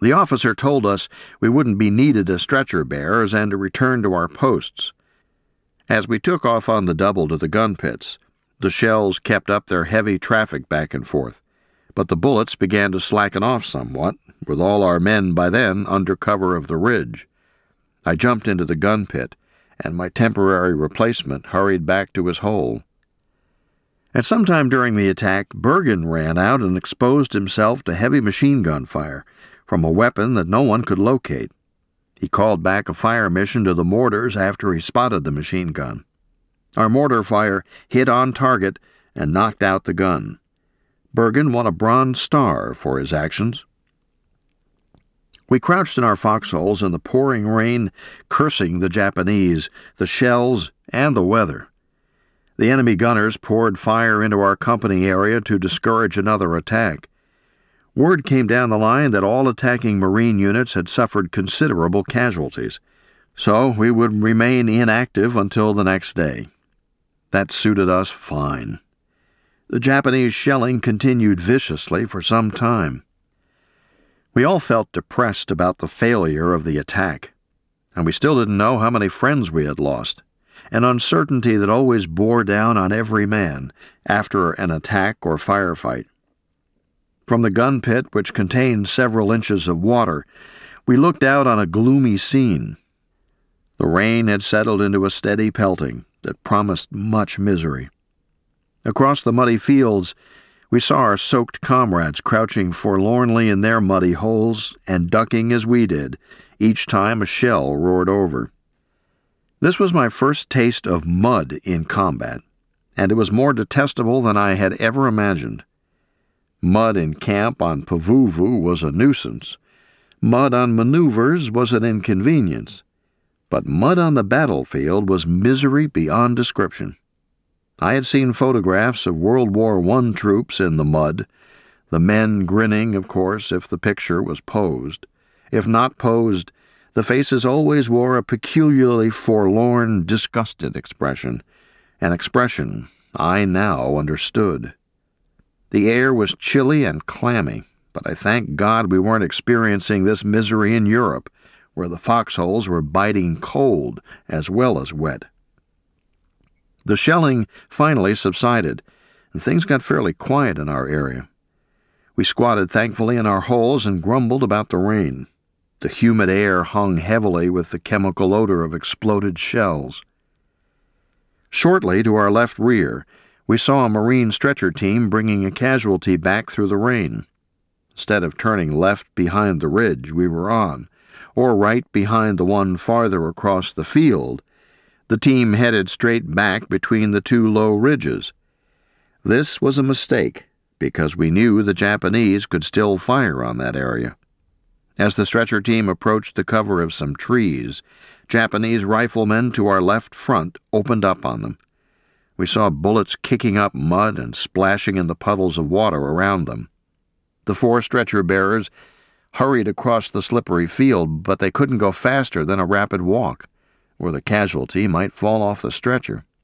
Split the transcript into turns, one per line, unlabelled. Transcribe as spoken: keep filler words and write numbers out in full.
The officer told us we wouldn't be needed as stretcher bearers and to return to our posts. As we took off on the double to the gun pits, the shells kept up their heavy traffic back and forth, but the bullets began to slacken off somewhat, with all our men by then under cover of the ridge. I jumped into the gun pit, and my temporary replacement hurried back to his hole. At some time during the attack, Bergen ran out and exposed himself to heavy machine gun fire from a weapon that no one could locate. He called back a fire mission to the mortars after he spotted the machine gun. Our mortar fire hit on target and knocked out the gun. Bergen won a Bronze Star for his actions. We crouched in our foxholes in the pouring rain, cursing the Japanese, the shells, and the weather. The enemy gunners poured fire into our company area to discourage another attack. Word came down the line that all attacking Marine units had suffered considerable casualties, so we would remain inactive until the next day. That suited us fine. The Japanese shelling continued viciously for some time. We all felt depressed about the failure of the attack, and we still didn't know how many friends we had lost, an uncertainty that always bore down on every man after an attack or firefight. From the gun pit, which contained several inches of water, we looked out on a gloomy scene. The rain had settled into a steady pelting that promised much misery. Across the muddy fields, we saw our soaked comrades crouching forlornly in their muddy holes and ducking as we did, each time a shell roared over. This was my first taste of mud in combat, and it was more detestable than I had ever imagined. Mud in camp on Pavuvu was a nuisance. Mud on maneuvers was an inconvenience. But mud on the battlefield was misery beyond description. I had seen photographs of World War One troops in the mud, the men grinning, of course, if the picture was posed. If not posed, the faces always wore a peculiarly forlorn, disgusted expression, an expression I now understood. The air was chilly and clammy, but I thank God we weren't experiencing this misery in Europe, where the foxholes were biting cold as well as wet. The shelling finally subsided, and things got fairly quiet in our area. We squatted thankfully in our holes and grumbled about the rain. The humid air hung heavily with the chemical odor of exploded shells. Shortly to our left rear, we saw a Marine stretcher team bringing a casualty back through the rain. Instead of turning left behind the ridge we were on, or right behind the one farther across the field, the team headed straight back between the two low ridges. This was a mistake, because we knew the Japanese could still fire on that area. As the stretcher team approached the cover of some trees, Japanese riflemen to our left front opened up on them. We saw bullets kicking up mud and splashing in the puddles of water around them. The four stretcher-bearers hurried across the slippery field, but they couldn't go faster than a rapid walk, or the casualty might fall off the stretcher.